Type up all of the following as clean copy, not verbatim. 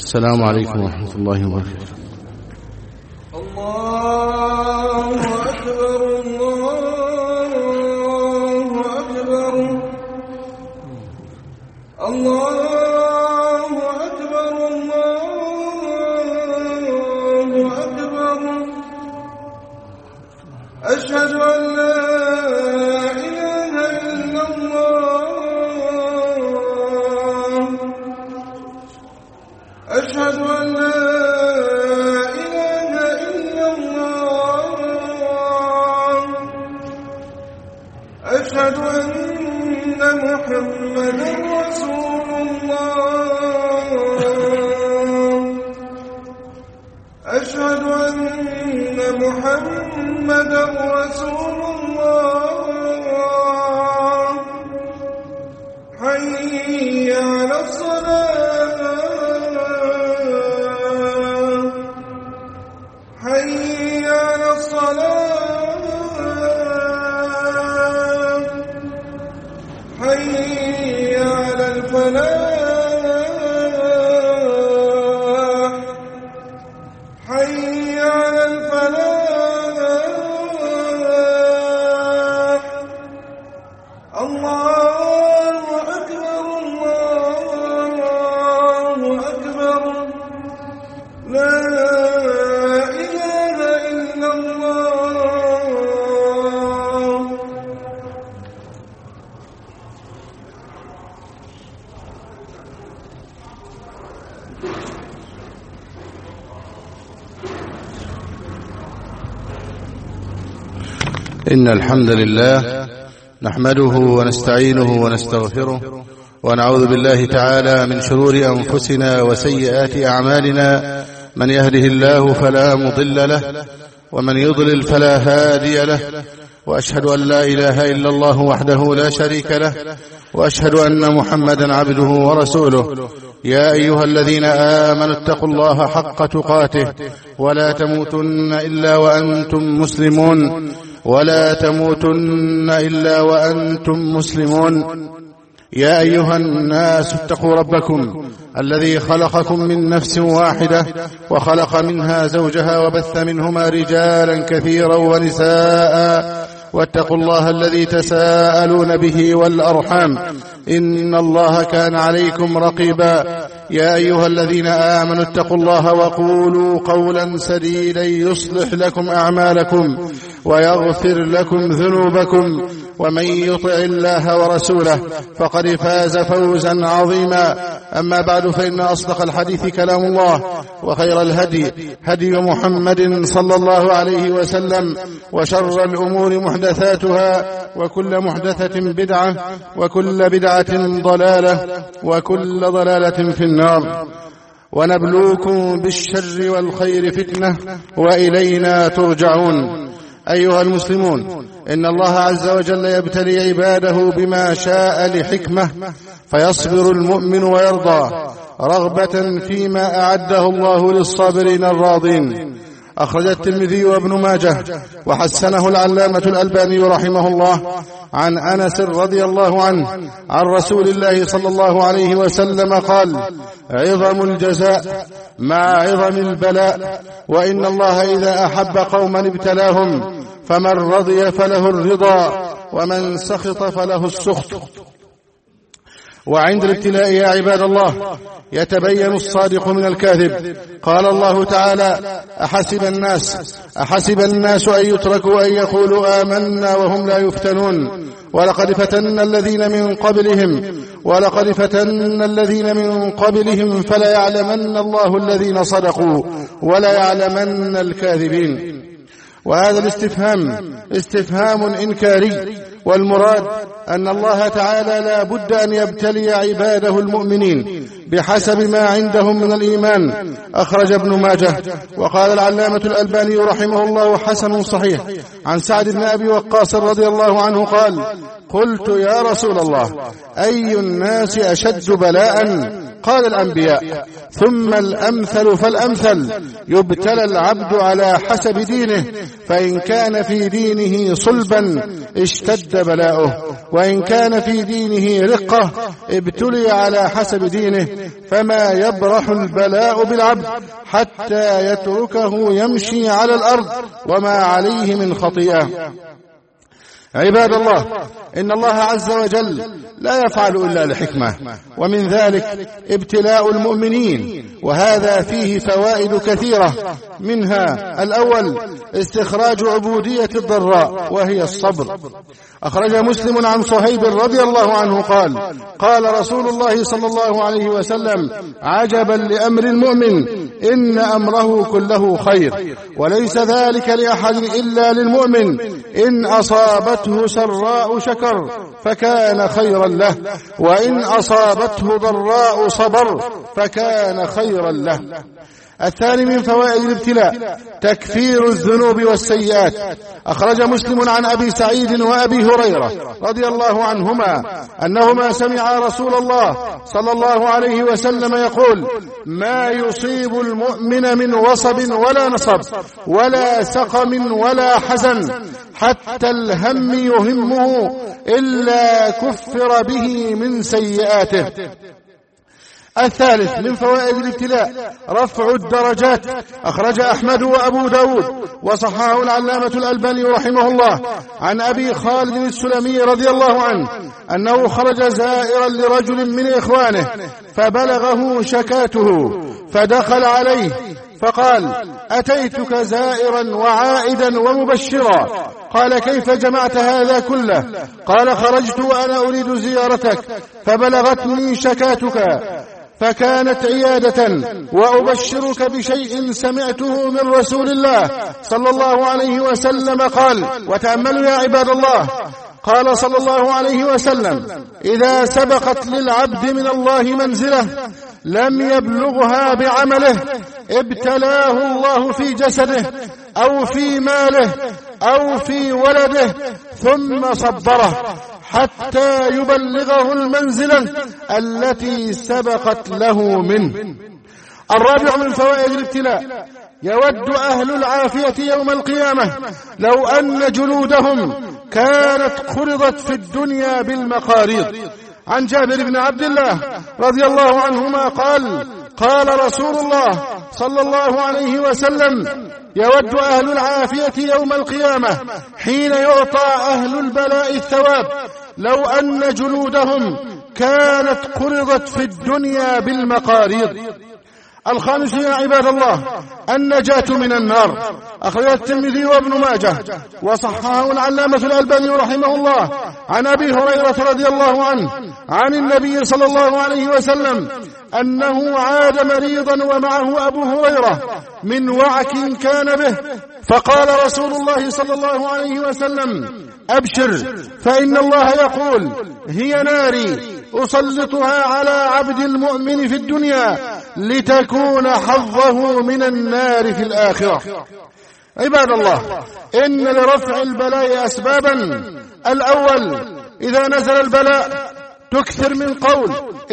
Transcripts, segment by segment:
السلام عليكم ورحمة الله وبركاته. الله أكبر الله أكبر الله أكبر الله أكبر أشهد أن لا إله إلا الله أشهد أن لا أشهد أن محمدا رسول الله أشهد أن محمدا رسول الله حي على الصلاة حي على الصلاة حي على الفلاح حي على الفلاح الله أكبر الله أكبر لا إله إلا الله. إن الحمد لله نحمده ونستعينه ونستغفره ونعوذ بالله تعالى من شرور أنفسنا وسيئات أعمالنا، من يهده الله فلا مضل له ومن يضلل فلا هادي له، وأشهد أن لا إله إلا الله وحده لا شريك له، وأشهد أن محمدا عبده ورسوله. يا أيها الذين آمنوا اتقوا الله حق تقاته ولا تموتن إلا وأنتم مسلمون ولا تموتن إلا وأنتم مسلمون. يا أيها الناس اتقوا ربكم الذي خلقكم من نفس واحدة وخلق منها زوجها وبث منهما رجالا كثيرا ونساء، واتقوا الله الذي تساءلون به والأرحام إن الله كان عليكم رقيبا. يا أيها الذين آمنوا اتقوا الله وقولوا قولا سديدا يصلح لكم أعمالكم ويغفر لكم ذنوبكم، ومن يطع الله ورسوله فقد فاز فوزا عظيما. أما بعد، فإن أصدق الحديث كلام الله، وخير الهدي هدي محمد صلى الله عليه وسلم، وشر الأمور محدثاتها، وكل محدثة بدعة، وكل بدعة ضلالة، وكل ضلالة في النار. ونبلوكم بالشر والخير فتنة وإلينا ترجعون. أيها المسلمون، إن الله عز وجل يبتلي عباده بما شاء لحكمة، فيصبر المؤمن ويرضى رغبة فيما أعده الله للصابرين الراضين. أخرج الترمذي وابن ماجه وحسنه العلامة الألباني رحمه الله عن أنس رضي الله عنه عن رسول الله صلى الله عليه وسلم قال: عظم الجزاء مع عظم البلاء، وإن الله إذا أحب قوما ابتلاهم، فمن رضي فله الرضا ومن سخط فله السخط. وعند الابتلاء يا عباد الله يتبين الصادق من الكاذب. قال الله تعالى: أحسب الناس أن يتركوا أن يقولوا آمنا وهم لا يفتنون، ولقد فتنا الذين من قبلهم فلا يعلمن الله الذين صدقوا ولا يعلمن الكاذبين. وهذا الاستفهام استفهام إنكاري، والمراد أن الله تعالى لا بد أن يبتلي عباده المؤمنين بحسب ما عندهم من الإيمان. أخرج ابن ماجه. وقال العلامة الألباني رحمه الله: حسن صحيح. عن سعد بن أبي وقاص رضي الله عنه قال: قلت يا رسول الله، أي الناس أشد بلاء؟ قال: الأنبياء، ثم الأمثل فالأمثل، يبتلى العبد على حسب دينه، فإن كان في دينه صلبا اشتد بلاؤه، وإن كان في دينه رقة ابتلي على حسب دينه، فما يبرح البلاء بالعبد حتى يتركه يمشي على الأرض وما عليه من خطيئة. عباد الله، إن الله عز وجل لا يفعل إلا لحكمة، ومن ذلك ابتلاء المؤمنين، وهذا فيه فوائد كثيرة، منها الأول استخراج عبودية الضراء وهي الصبر. أخرج مسلم عن صهيب رضي الله عنه قال: قال رسول الله صلى الله عليه وسلم: عجبا لأمر المؤمن، إن أمره كله خير، وليس ذلك لأحد إلا للمؤمن، إن أصابته سراء شكر فكان خيرا له، وإن أصابته ضراء صبر فكان خيرا له. الثاني من فوائد الابتلاء تكفير الذنوب والسيئات. أخرج مسلم عن أبي سعيد وأبي هريرة رضي الله عنهما أنهما سمعا رسول الله صلى الله عليه وسلم يقول: ما يصيب المؤمن من وصب ولا نصب ولا سقم ولا حزن حتى الهم يهمه إلا كفر به من سيئاته. الثالث من فوائد الابتلاء رفع الدرجات. أخرج أحمد وأبو داود وصححه العلامة الألباني رحمه الله عن أبي خالد السلمي رضي الله عنه أنه خرج زائرا لرجل من إخوانه فبلغه شكاته فدخل عليه فقال: أتيتك زائرا وعائدا ومبشرا. قال: كيف جمعت هذا كله؟ قال: خرجت وأنا أريد زيارتك فبلغتني شكاتك فكانت عيادة، وأبشرك بشيء سمعته من رسول الله صلى الله عليه وسلم قال، وتأملوا يا عباد الله، قال صلى الله عليه وسلم: إذا سبقت للعبد من الله منزلة لم يبلغها بعمله ابتلاه الله في جسده أو في ماله أو في ولده ثم صبره حتى يبلغه المنزلة التي سبقت له منه. الرابع من فوائد الابتلاء يود أهل العافية يوم القيامة لو أن جلودهم كانت قرضت في الدنيا بالمقاريض. عن جابر بن عبد الله رضي الله عنهما قال: قال رسول الله صلى الله عليه وسلم: يود أهل العافية يوم القيامة حين يعطى أهل البلاء الثواب لو أن جلودهم كانت قرضت في الدنيا بالمقاريض. الخامس يا عباد الله النجاة من النار. أخرج الترمذي وابن ماجه وصححه العلامة الألباني رحمه الله عن أبي هريرة رضي الله عنه عن النبي صلى الله عليه وسلم أنه عاد مريضا ومعه أبو هريرة من وعك كان به، فقال رسول الله صلى الله عليه وسلم: أبشر، فإن الله يقول: هي ناري أسلطها على عبد المؤمن في الدنيا لتكون حظه من النار في الآخرة. عباد الله، إن لرفع البلاء أسبابا. الأول: إذا نزل البلاء تكثر من قول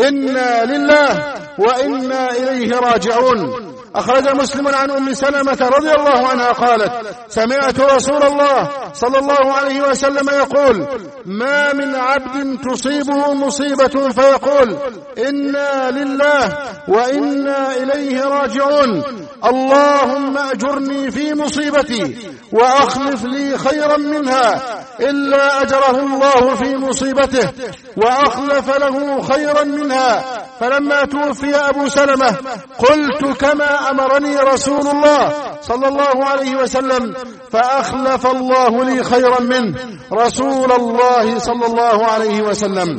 إنا لله وإنا إليه راجعون. أخرج مسلم عن أم سلمة رضي الله عنها قالت: سمعت رسول الله صلى الله عليه وسلم يقول: ما من عبد تصيبه مصيبة فيقول إنا لله وإنا إليه راجعون، اللهم أجرني في مصيبتي وأخلف لي خيرا منها، إلا أجره الله في مصيبته وأخلف له خيرا منها. فلما توفي أبو سلمة قلت كما أمرني رسول الله صلى الله عليه وسلم، فأخلف الله لي خيرا منه رسول الله صلى الله عليه وسلم.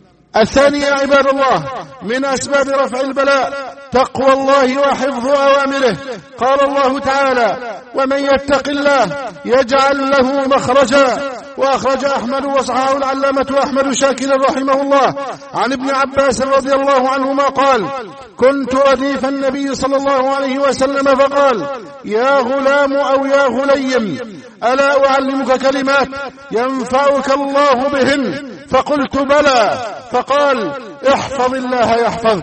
الثاني يا عباد الله من أسباب رفع البلاء تقوى الله وحفظ أوامره. قال الله تعالى: ومن يتق الله يجعل له مخرجا. وأخرج أحمد وصححه العلامة أحمد شاكر رحمه الله عن ابن عباس رضي الله عنهما قال: كنت رديف النبي صلى الله عليه وسلم فقال: يا غلام أو يا غليم، ألا أعلمك كلمات ينفعك الله بهن؟ فقلت: بلى. فقال: احفظ الله يحفظك،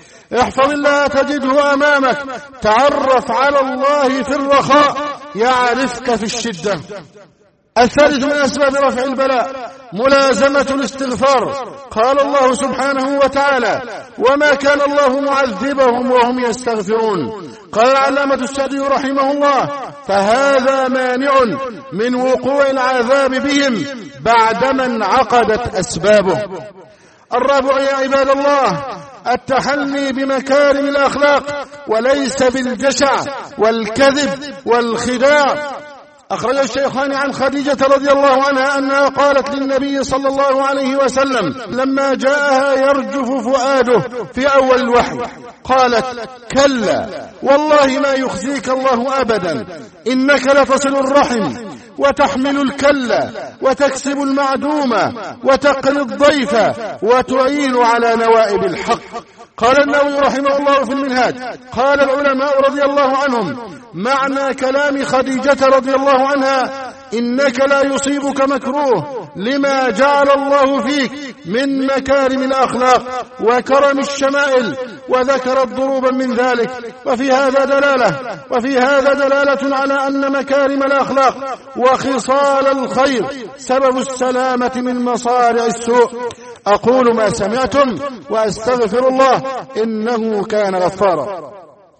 احفظ الله تجده أمامك، تعرف على الله في الرخاء يعرفك في الشدة. الثالث من أسباب رفع البلاء ملازمة الاستغفار. قال الله سبحانه وتعالى: وما كان الله معذبهم وهم يستغفرون. قال العلامة السعدي رحمه الله: فهذا مانع من وقوع العذاب بهم بعدما انعقدت أسبابه. الرابع يا عباد الله التحلي بمكارم الأخلاق وليس بالجشع والكذب والخداع. أخرج الشيخان عن خديجة رضي الله عنها أنها قالت للنبي صلى الله عليه وسلم لما جاءها يرجف فؤاده في أول الوحي، قالت: كلا والله ما يخزيك الله أبدا، إنك لتصل الرحم وتحمل الكلة وتكسب المعدومة وتقري الضيف وتعين على نوائب الحق. قال النووي رحمه الله في المنهاج: قال العلماء رضي الله عنهم معنى كلام خديجة رضي الله عنها: إنك لا يصيبك مكروه لما جعل الله فيك من مكارم الأخلاق وكرم الشمائل، وذكرت ضروبا من ذلك. وفي هذا دلالة على أن مكارم الأخلاق وخصال الخير سبب السلامة من مصارع السوء. أقول ما سمعتم وأستغفر الله إنه كان غفارا.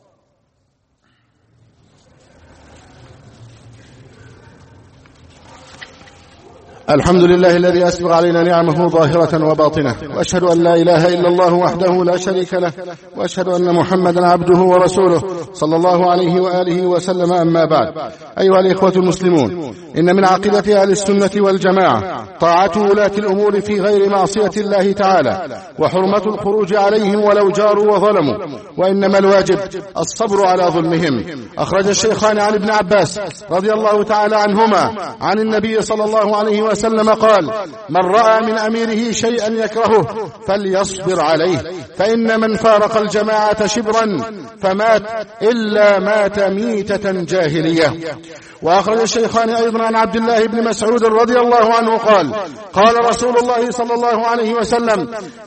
الحمد لله الذي أسبغ علينا نعمه ظاهرة وباطنة، وأشهد أن لا إله إلا الله وحده لا شريك له، وأشهد أن محمدا عبده ورسوله صلى الله عليه وآله وسلم. أما بعد، أيها الإخوة المسلمون، إن من عقيدة أهل السنة والجماعة طاعة ولاة الأمور في غير معصية الله تعالى، وحرمة الخروج عليهم ولو جاروا وظلموا، وإنما الواجب الصبر على ظلمهم. أخرج الشيخان عن ابن عباس رضي الله تعالى عنهما عن النبي صلى الله عليه وسلم قال: من رأى من أميره شيئا يكرهه فليصبر عليه، فإن من فارق الجماعة شبرا فمات إلا مات ميتة جاهلية. وأخرج الشيخان أيضا عن عبد الله بن مسعود رضي الله عنه قال: قال رسول الله صلى الله عليه وسلم: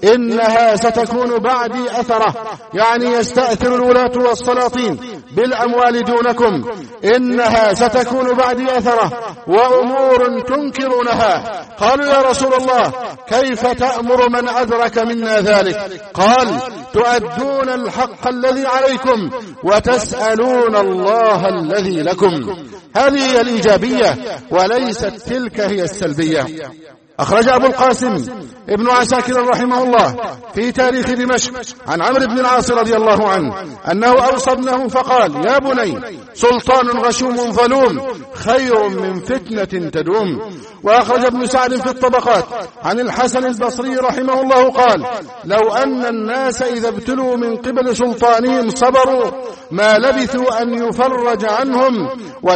إنها ستكون بعدي أثرة، يعني يستأثر الولاة والسلاطين بالأموال دونكم. إنها ستكون بعدي أثرة وأمور تنكرونها. قالوا: يا رسول الله كيف تأمر من أدرك منا ذلك؟ قال: تؤدون الحق الذي عليكم وتسألون الله الذي لكم. هذه هي الإيجابية وليست تلك هي السلبية. أخرج أبو القاسم ابن عساكر رحمه الله في تاريخ دمشق عن عمرو بن العاص رضي الله عنه أنه أوصى ابنه فقال: يا بني، سلطان غشوم ظلوم خير من فتنة تدوم. وأخرج ابن سعد في الطبقات عن الحسن البصري رحمه الله قال: لو أن الناس إذا ابتلوا من قبل سلطانهم صبروا ما لبثوا أن يفرج عنهم،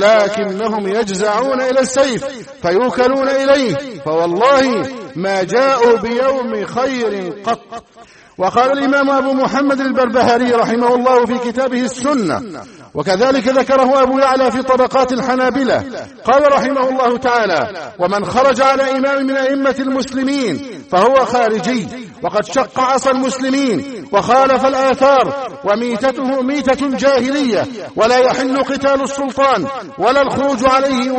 ولكنهم يجزعون إلى السيف فيوكلون إليه، فوالله ما جاءوا بيوم خير قط. وقال الإمام أبو محمد البربهاري رحمه الله في كتابه السنة، وكذلك ذكره أبو يعلى في طبقات الحنابلة، قال رحمه الله تعالى: ومن خرج على إمام من أئمة المسلمين فهو خارجي، وقد شق عصا المسلمين وخالف الآثار، وميتته ميتة جاهلية، ولا يحل قتال السلطان ولا الخروج عليه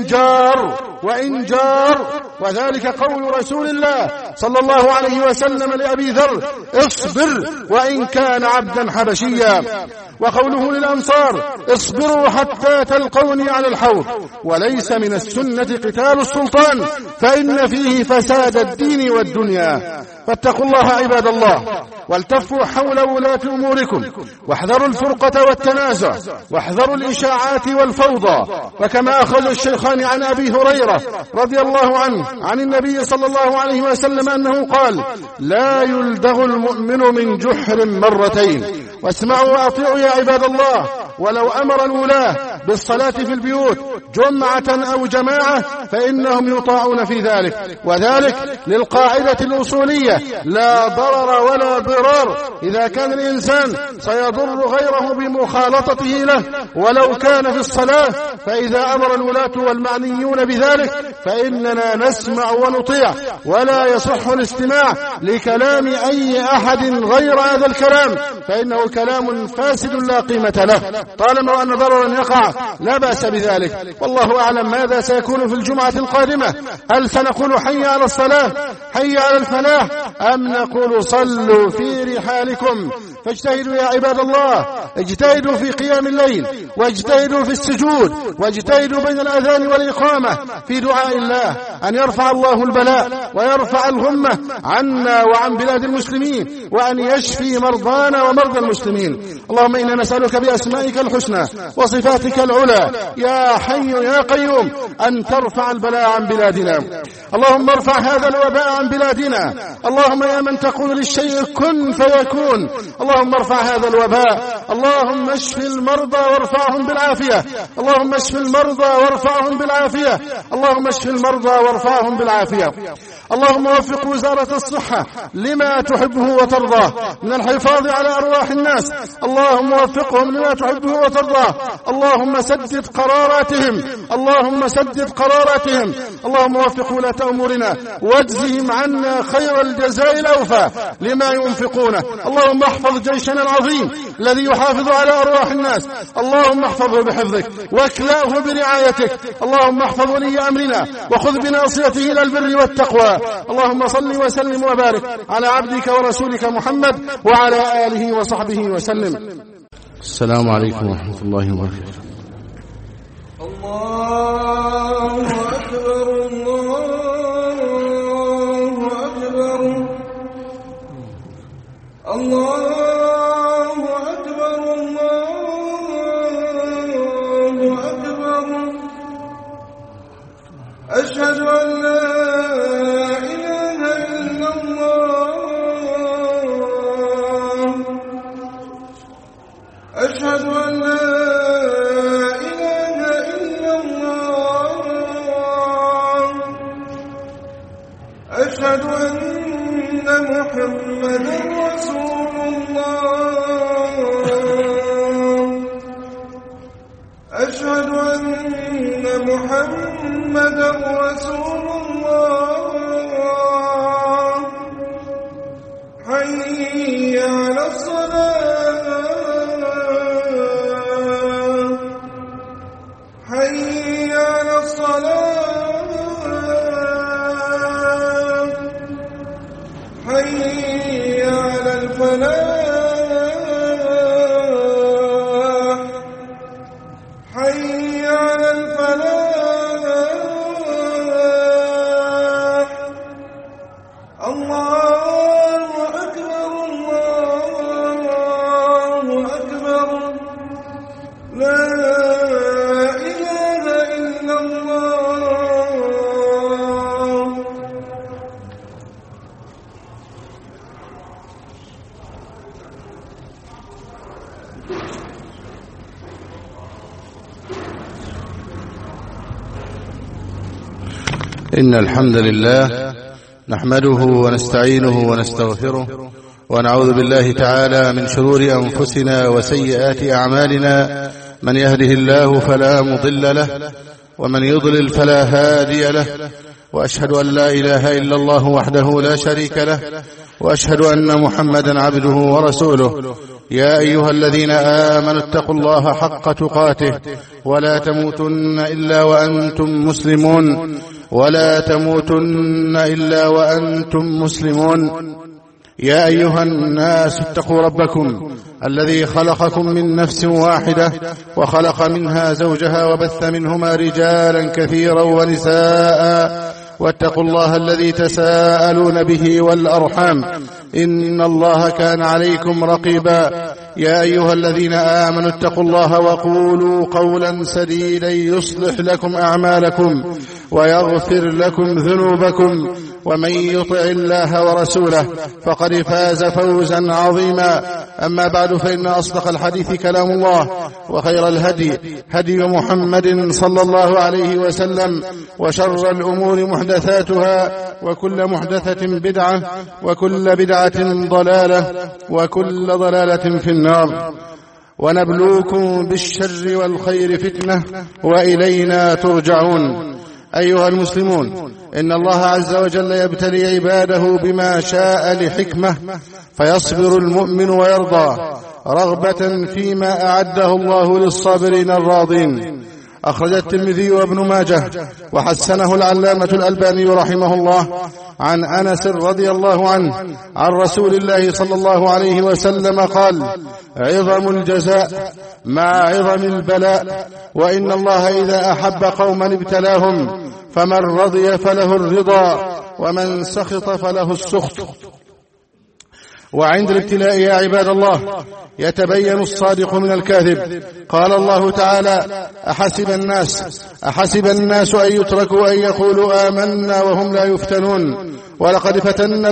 وإن جار. وذلك قول رسول الله صلى الله عليه وسلم لأبي ذر: اصبر وإن كان عبدا حبشيا. وقوله للأنصار: اصبروا حتى تلقوني على الحوض. وليس من السنة قتال السلطان، فإن فيه فساد الدين والدنيا. فاتقوا الله عباد الله، والتفوا حول ولاة أموركم، واحذروا الفرقة والتنازع، واحذروا الإشاعات والفوضى. وكما أخرج الشيخان عن أبي هريرة رضي الله عنه عن النبي صلى الله عليه وسلم أنه قال: لا يلدغ المؤمن من جحر مرتين. واسمعوا وأطيعوا يا عباد الله، ولو أمر الولاة بالصلاة في البيوت جمعة أو جماعة فإنهم يطاعون في ذلك، وذلك للقاعدة الأصولية: لا ضرر ولا ضرار. إذا كان الإنسان سيضر غيره بمخالطته له ولو كان في الصلاة، فإذا أمر الولاة والمعنيون بذلك فإننا نسمع ونطيع، ولا يصح الاستماع لكلام أي أحد غير هذا الكلام، فإنه كلام فاسد لا قيمة له. طالما أن ضررا يقع لا بأس بذلك، والله أعلم ماذا سيكون في الجمعة القادمة. هل سنقول حي على الصلاة حي على الفلاح، أم نقول صلوا في رحالكم؟ فاجتهدوا يا عباد الله، اجتهدوا في قيام الليل، واجتهدوا في السجود، واجتهدوا بين الأذان والإقامة في دعاء الله أن يرفع الله البلاء ويرفع الغمة عنا وعن بلاد المسلمين، وأن يشفي مرضانا ومرضى المسلمين. اللهم إنا نسألك بأسمائك الحسنى وصفاتك العلى يا حي يا قيوم أن ترفع البلاء عن بلادنا. اللهم ارفع هذا الوباء عن بلادنا. اللهم يا من تقول للشيء كن فيكون، اللهم ارفع هذا الوباء. اللهم اشف المرضى وارفعهم بالعافية. اللهم اشف المرضى وارفعهم بالعافية. اللهم اشف المرضى وارفعهم بالعافية. اللهم وفق وزارة الصحة لما تحبه وترضاه من الحفاظ على أرواح الناس. اللهم وفقهم لما تحبه وترضاه. اللهم سدد قراراتهم. اللهم سدد قراراتهم. اللهم وفق ولاة أمورنا واجزهم عنا خير الجزاء الأوفى لما ينفقونه. اللهم احفظ جيشنا العظيم الذي يحافظ على أرواح الناس. اللهم احفظه بحفظك واكلأه برعايتك. اللهم احفظ ولي أمرنا وخذ بناصيته إلى البر والتقوى. اللهم صل وسلم وبارك على عبدك ورسولك محمد وعلى آله وصحبه وسلم. السلام عليكم ورحمة الله وبركاته. الله أكبر الله أكبر الله أكبر الله أكبر. أشهد أن لا إله إلا الله. أشهد أن لا أشهد أن محمدا رسول الله. أشهد أن محمدا رسول الله. حي على الصلاة حي على الصلاة حي على الفلاح حي على الفلاح. الله أكبر الله أكبر. لا إله إلا الله. إن الحمد لله نحمده ونستعينه ونستغفره، ونعوذ بالله تعالى من شرور أنفسنا وسيئات أعمالنا. من يهده الله فلا مضل له، ومن يضلل فلا هادي له. وأشهد أن لا إله إلا الله وحده لا شريك له، وأشهد أن محمدا عبده ورسوله. يا أيها الذين آمنوا اتقوا الله حق تقاته ولا تموتن إلا وأنتم مسلمون. ولا تموتن إلا وأنتم مسلمون. يا أيها الناس اتقوا ربكم الذي خلقكم من نفس واحدة وخلق منها زوجها وبث منهما رجالا كثيرا ونساء، واتقوا الله الذي تساءلون به والأرحام إن الله كان عليكم رقيبا. يا أيها الذين آمنوا اتقوا الله وقولوا قولا سديدا يصلح لكم أعمالكم ويغفر لكم ذنوبكم، ومن يطع الله ورسوله فقد فاز فوزا عظيما. أما بعد، فإن أصدق الحديث كلام الله، وخير الهدي هدي محمد صلى الله عليه وسلم، وشر الأمور محدثاتها، وكل محدثة بدعة، وكل بدعة ضلالة، وكل ضلالة في النار. ونبلوكم بالشر والخير فتنة وإلينا ترجعون. أيها المسلمون، إن الله عز وجل يبتلي عباده بما شاء لحكمة، فيصبر المؤمن ويرضى رغبة فيما أعده الله للصابرين الراضين. أخرج الترمذي وابن ماجه وحسنه العلامة الألباني رحمه الله عن أنس رضي الله عنه عن رسول الله صلى الله عليه وسلم قال: عظم الجزاء مع عظم البلاء، وإن الله إذا أحب قوما ابتلاهم، فمن رضي فله الرضا ومن سخط فله السخط. وعند الابتلاء يا عباد الله يتبين الصادق من الكاذب. قال الله تعالى: أحسب الناس أن يتركوا أن يقولوا آمنا وهم لا يفتنون ولقد فتنا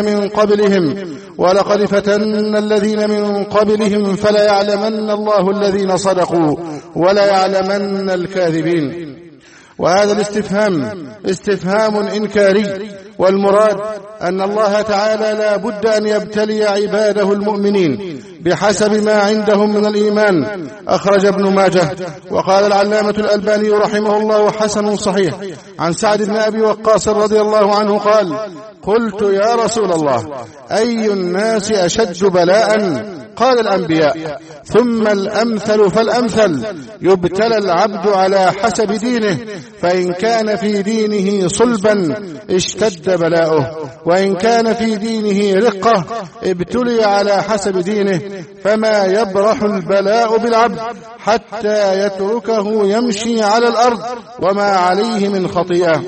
الذين من قبلهم فلا يعلمن الله الذين صدقوا ولا يعلمن الكاذبين. وهذا الاستفهام استفهام إنكاري، والمراد أن الله تعالى لا بد أن يبتلي عباده المؤمنين بحسب ما عندهم من الإيمان. أخرج ابن ماجه. وقال العلامة الألباني رحمه الله: حسن صحيح، عن سعد بن أبي وقاص رضي الله عنه قال: قلت يا رسول الله أي الناس أشد بلاء؟ قال: الأنبياء، ثم الأمثل فالأمثل، يبتلى العبد على حسب دينه، فإن كان في دينه صلبا اشتد بلاؤه، وإن كان في دينه رقة ابتلي على حسب دينه، فما يبرح البلاء بالعبد حتى يتركه يمشي على الأرض وما عليه من خطيئة.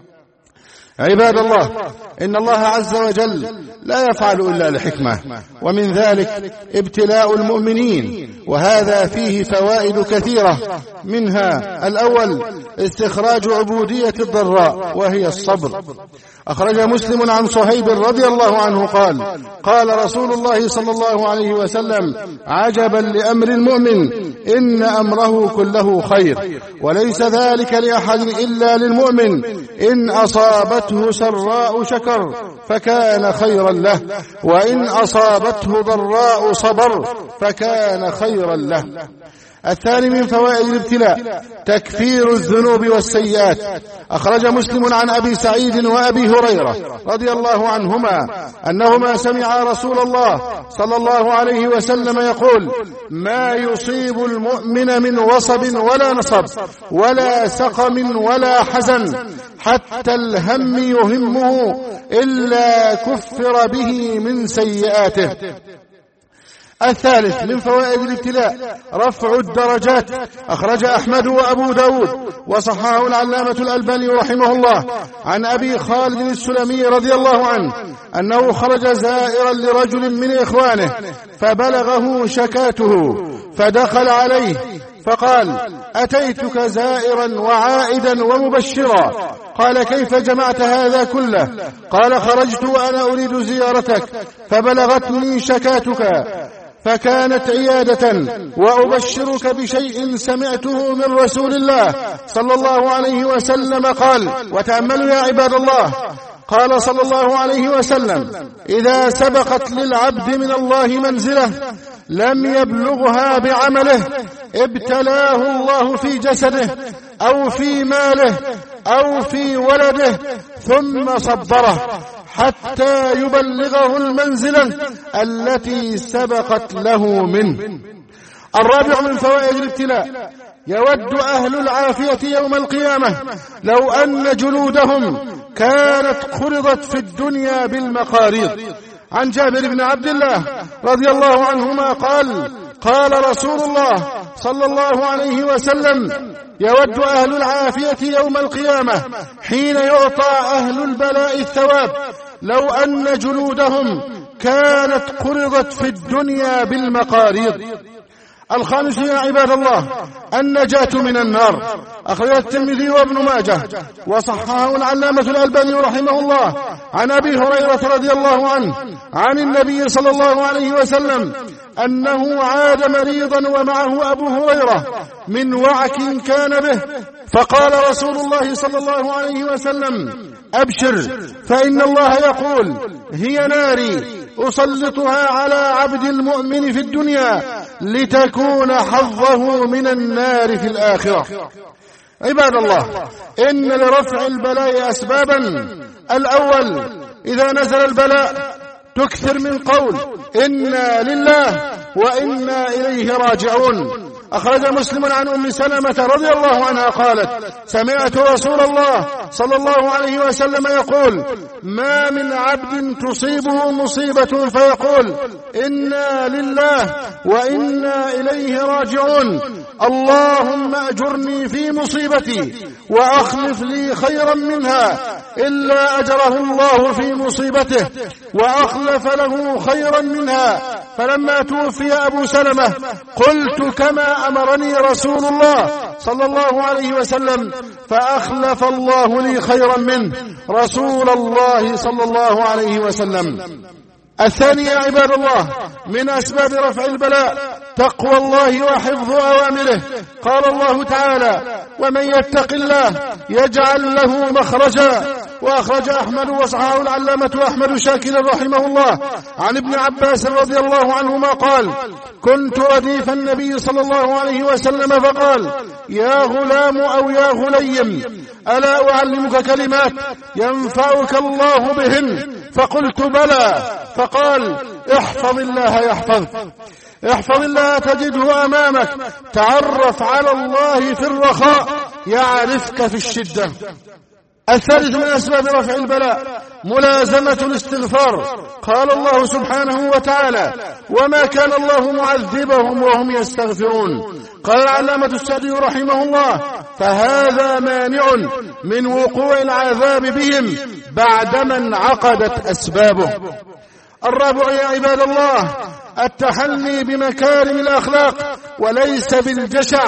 عباد الله، إن الله عز وجل لا يفعل إلا لحكمة، ومن ذلك ابتلاء المؤمنين، وهذا فيه فوائد كثيرة، منها: الأول استخراج عبودية الضراء وهي الصبر. أخرج مسلم عن صهيب رضي الله عنه قال: قال رسول الله صلى الله عليه وسلم: عجبا لأمر المؤمن، إن أمره كله خير، وليس ذلك لأحد إلا للمؤمن، إن أصابته سراء شكر فكان خيرا له، وإن أصابته ضراء صبر فكان خيرا له. الثاني من فوائد الابتلاء تكفير الذنوب والسيئات. أخرج مسلم عن أبي سعيد وأبي هريرة رضي الله عنهما أنهما سمعا رسول الله صلى الله عليه وسلم يقول: ما يصيب المؤمن من وصب ولا نصب ولا سقم ولا حزن حتى الهم يهمه إلا كفر به من سيئاته. الثالث من فوائد الابتلاء رفع الدرجات. أخرج أحمد وأبو داود وصححه العلامة الألباني رحمه الله عن أبي خالد السلمي رضي الله عنه أنه خرج زائرا لرجل من إخوانه فبلغه شكاته فدخل عليه فقال: أتيتك زائرا وعائدا ومبشرا. قال: كيف جمعت هذا كله؟ قال: خرجت وأنا أريد زيارتك فبلغتني شكاتك فكانت عيادة، وأبشرك بشيء سمعته من رسول الله صلى الله عليه وسلم قال. وتأملوا يا عباد الله، قال صلى الله عليه وسلم: إذا سبقت للعبد من الله منزله لم يبلغها بعمله ابتلاه الله في جسده أو في ماله أو في ولده ثم صبره حتى يبلغه المنزلة التي سبقت له منه. الرابع من فوائد الابتلاء يود أهل العافية يوم القيامة لو أن جلودهم كانت خرضت في الدنيا بالمقاريض. عن جابر بن عبد الله رضي الله عنهما قال: قال رسول الله صلى الله عليه وسلم: يود أهل العافية يوم القيامة حين يعطى أهل البلاء الثواب لو أن جلودهم كانت قرضت في الدنيا بالمقاريض. الخامس يا عباد الله النجاة من النار. أخرج الترمذي وابن ماجه وصححه العلامة الألباني رحمه الله عن أبي هريرة رضي الله عنه عن النبي صلى الله عليه وسلم أنه عاد مريضا ومعه أبو هريرة من وعك كان به، فقال رسول الله صلى الله عليه وسلم: أبشر، فإن الله يقول: هي ناري أسلطها على عبد المؤمن في الدنيا لتكون حظه من النار في الآخرة. عباد الله، إن لرفع البلاء أسبابا. الأول: إذا نزل البلاء تكثر من قول: إنا لله وإنا إليه راجعون. أخرج مسلم عن أم سلمة رضي الله عنها قالت: سمعت رسول الله صلى الله عليه وسلم يقول: ما من عبد تصيبه مصيبة فيقول: إنا لله وإنا إليه راجعون، اللهم أجرني في مصيبتي وأخلف لي خيرا منها، إلا أجره الله في مصيبته وأخلف له خيرا منها. فلما توفي أبو سلمة قلت كما أمرني رسول الله صلى الله عليه وسلم، فأخلف الله لي خيرا منه رسول الله صلى الله عليه وسلم. الثاني يا عباد الله من أسباب رفع البلاء تقوى الله وحفظ أوامره. قال الله تعالى: ومن يتق الله يجعل له مخرجا. وأخرج أحمد وصححه العلامة أحمد شاكر رحمه الله عن ابن عباس رضي الله عنهما قال: كنت رديف النبي صلى الله عليه وسلم فقال: يا غلام أو يا غليم، ألا أعلمك كلمات ينفعك الله بهن؟ فقلت: بلى. فقال: احفظ الله يحفظك، احفظ الله تجده أمامك، تعرف على الله في الرخاء يعرفك في الشدة. الثالث من أسباب رفع البلاء ملازمة الاستغفار. قال الله سبحانه وتعالى: وما كان الله معذبهم وهم يستغفرون. قال العلامة السعدي رحمه الله: فهذا مانع من وقوع العذاب بهم بعدما انعقدت أسبابه. الرابع يا عباد الله التحلي بمكارم الأخلاق وليس بالجشع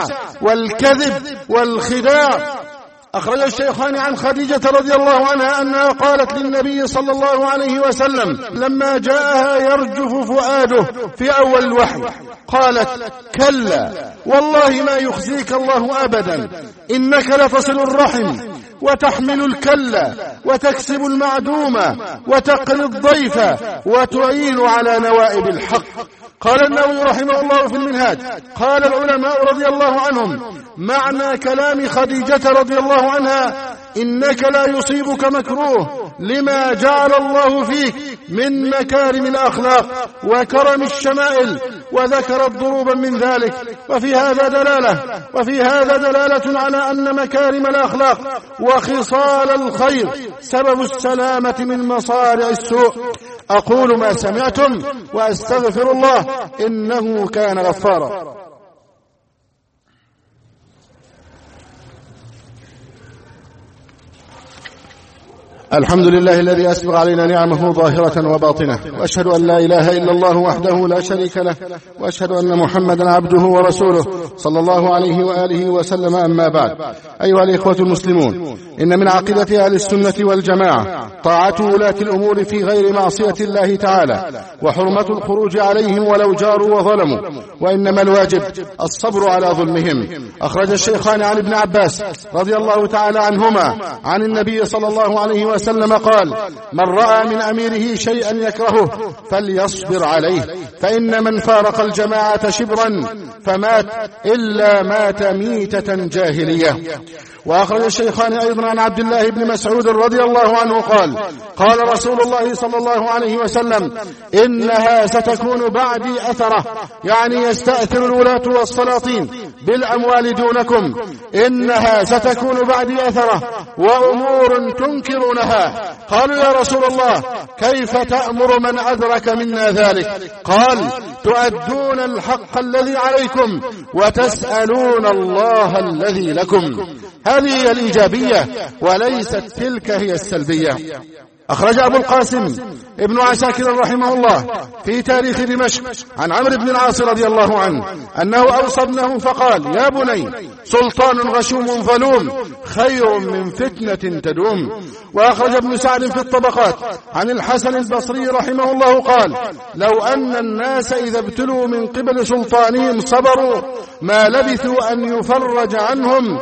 والكذب والخداع. أخرج الشيخان عن خديجة رضي الله عنها أنها قالت للنبي صلى الله عليه وسلم لما جاءها يرجف فؤاده في أول الوحي، قالت: كلا والله ما يخزيك الله أبدا، إنك لتصل الرحم وتحمل الكلة وتكسب المعدومة وتقري الضيف وتعين على نوائب الحق. قال النووي رحمه الله في المنهاج: قال العلماء رضي الله عنهم معنى كلام خديجة رضي الله عنها: إنك لا يصيبك مكروه لما جعل الله فيك من مكارم الأخلاق وكرم الشمائل، وذكرت ضروبا من ذلك. وفي هذا دلالة على أن مكارم الأخلاق وخصال الخير سبب السلامة من مصارع السوء. أقول ما سمعتم وأستغفر الله إنه كان غفارا. الحمد لله الذي أسبغ علينا نعمه ظاهرة وباطنة، وأشهد أن لا إله إلا الله وحده لا شريك له، وأشهد أن محمدا عبده ورسوله صلى الله عليه وآله وسلم. أما بعد، أيها الإخوة المسلمون، إن من عقيدة أهل السنة والجماعة طاعة ولاة الأمور في غير معصية الله تعالى، وحرمة الخروج عليهم ولو جاروا وظلموا، وإنما الواجب الصبر على ظلمهم. أخرج الشيخان عن ابن عباس رضي الله تعالى عنهما عن النبي صلى الله عليه وسلم قال: من رأى من أميره شيئا يكرهه فليصبر عليه، فإن من فارق الجماعة شبرا فمات إلا مات ميتة جاهلية. وأخرج الشيخان أيضا عن عبد الله بن مسعود رضي الله عنه قال: قال رسول الله صلى الله عليه وسلم: إنها ستكون بعدي أثرة، يعني يستأثر الولاة والسلاطين بالأموال دونكم. إنها ستكون بعدي أثرة وأمور تنكرونها. قالوا: يا رسول الله كيف تأمر من أدرك منا ذلك؟ قال: تؤدون الحق الذي عليكم وتسألون الله الذي لكم. هذه هي الإيجابية وليست تلك هي السلبية. أخرج أبو القاسم ابن عساكر رحمه الله في تاريخ دمشق عن عمرو بن العاص رضي الله عنه أنه أوصى ابنه فقال: يا بني، سلطان غشوم ظلوم خير من فتنة تدوم. وأخرج ابن سعد في الطبقات عن الحسن البصري رحمه الله قال: لو أن الناس إذا ابتلوا من قبل سلطانهم صبروا ما لبثوا أن يفرج عنهم،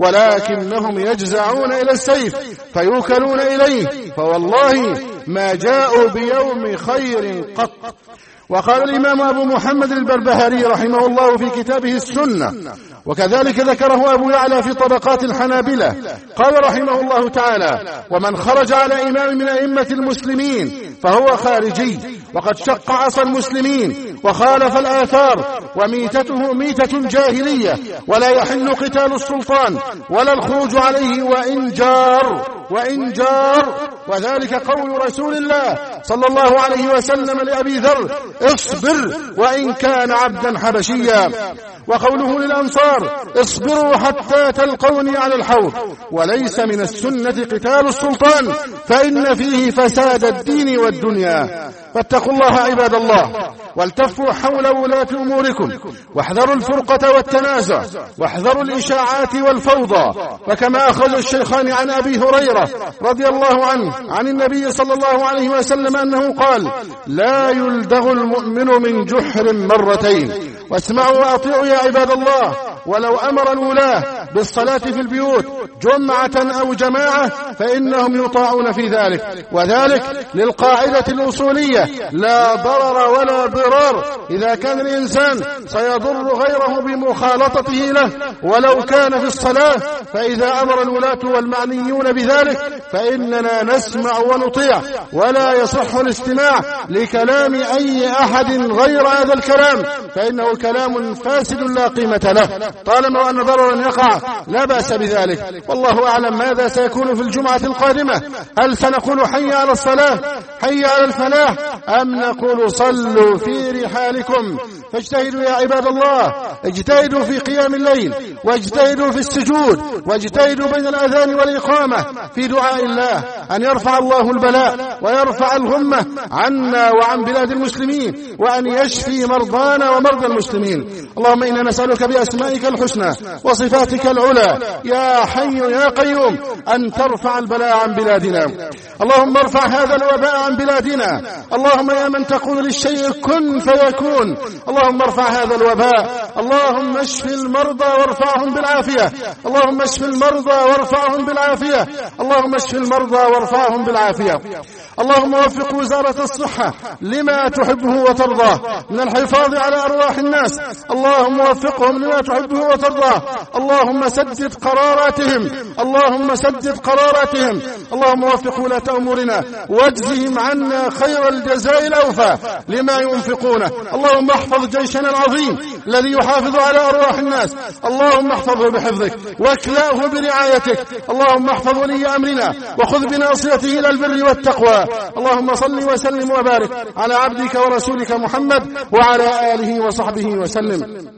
ولكنهم يجزعون إلى السيف فيوكلون إليه، فوالله ما جاءوا بيوم خير قط. وقال الإمام أبو محمد البربهاري رحمه الله في كتابه السنة: وكذلك ذكره أبو يعلى في طبقات الحنابلة قال رحمه الله تعالى: ومن خرج على إمام من أئمة المسلمين فهو خارجي، وقد شق عصا المسلمين وخالف الآثار، وميتته ميتة جاهلية، ولا يحل قتال السلطان ولا الخروج عليه وإن جار. وذلك قول رسول الله صلى الله عليه وسلم لأبي ذر: اصبر وإن كان عبدا حبشيا. وقوله للأنصار: اصبروا حتى تلقوني على الحوض. وليس من السنة قتال السلطان، فإن فيه فساد الدين والدنيا. فاتقوا الله عباد الله، والتفوا حول ولاة أموركم، واحذروا الفرقة والتنازع، واحذروا الإشاعات والفوضى. وكما أخرج الشيخان عن أبي هريرة رضي الله عنه عن النبي صلى الله عليه وسلم أنه قال: لا يلدغ المؤمن من جحر مرتين. واسمعوا وأطيعوا يا عباد الله، ولو أمر الولاة بالصلاة في البيوت جمعة أو جماعة فإنهم يطاعون في ذلك، وذلك للقاعدة الأصولية: لا ضرر ولا ضرار. إذا كان الإنسان سيضر غيره بمخالطته له ولو كان في الصلاة، فإذا أمر الولاة والمعنيون بذلك فإننا نسمع ونطيع، ولا يصح الاستماع لكلام أي أحد غير هذا الكلام، فإنه كلام فاسد لا قيمة له. طالما أن ضررا يقع لا بأس بذلك. والله أعلم ماذا سيكون في الجمعة القادمة. هل سنقول حي على الصلاة، حي على الفلاح، أم نقول صلوا في رحالكم؟ فاجتهدوا يا عباد الله، اجتهدوا في قيام الليل، واجتهدوا في السجود، واجتهدوا بين الأذان والإقامة في دعاء الله أن يرفع الله البلاء ويرفع الغمة عنا وعن بلاد المسلمين، وأن يشفي مرضانا ومرضى المسلمين. اللهم إنا نسألك بأسمائك الحسنى وصفاتك العلى يا حي يا قيوم أن ترفع البلاء عن بلادنا. اللهم ارفع هذا الوباء عن بلادنا. اللهم يا من تقول للشيء كن فيكون، اللهم ارفع هذا الوباء. اللهم اشف المرضى وارفعهم بالعافية. اللهم اشف المرضى وارفعهم بالعافية. اللهم اشف المرضى وارفعهم بالعافية. اللهم وفق وزارة الصحة لما تحبه وترضاه من الحفاظ على أرواح الناس. اللهم وفقهم لما تحبه وترضاه. اللهم سدد قراراتهم. اللهم سدد قراراتهم. اللهم وفق ولاة أمورنا واجزهم عنا خير الجزاء الأوفى لما ينفقونه. اللهم احفظ جيشنا العظيم الذي يحافظ على أرواح الناس. اللهم احفظه بحفظك واكلأه برعايتك. اللهم احفظ ولي أمرنا وخذ بناصيته إلى البر والتقوى. اللهم صل وسلم وبارك على عبدك ورسولك محمد وعلى آله وصحبه وسلم.